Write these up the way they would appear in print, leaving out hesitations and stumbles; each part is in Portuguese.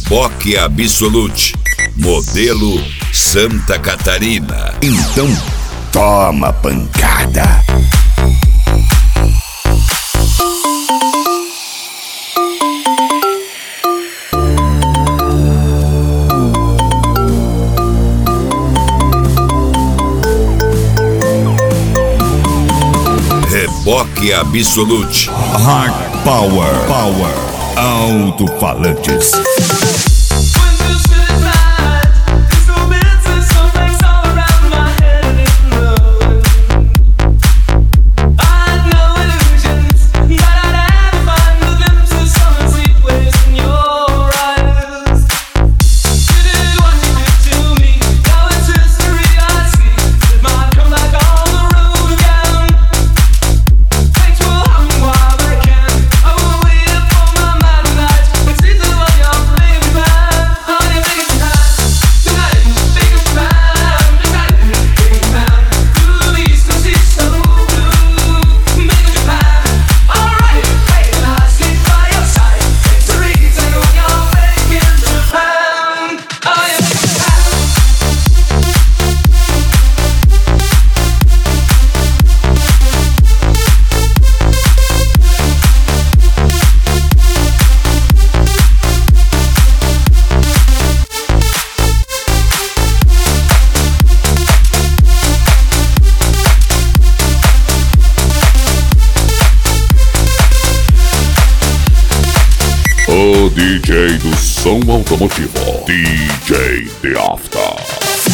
Reboque Absolute, modelo Santa Catarina. Então toma pancada. Reboque Absolute. Hard Power. Alto-falantes. O DJ do som automotivo, DJ The After.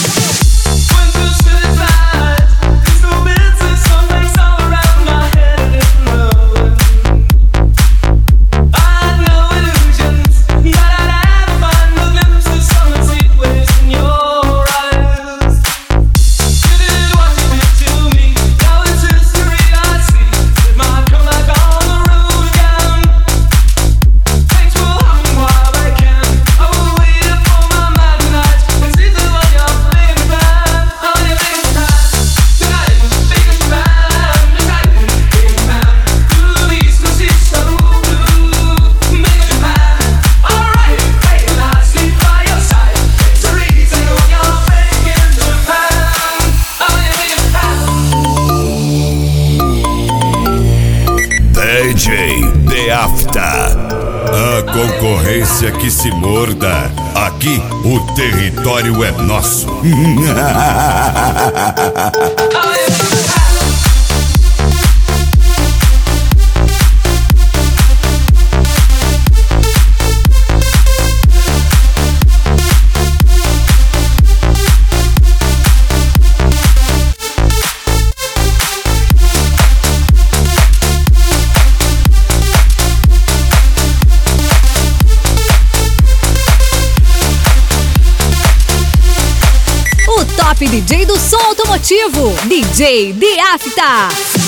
DJ The After. A concorrência que se morda. Aqui o território é nosso. Top DJ do som automotivo, DJ The After.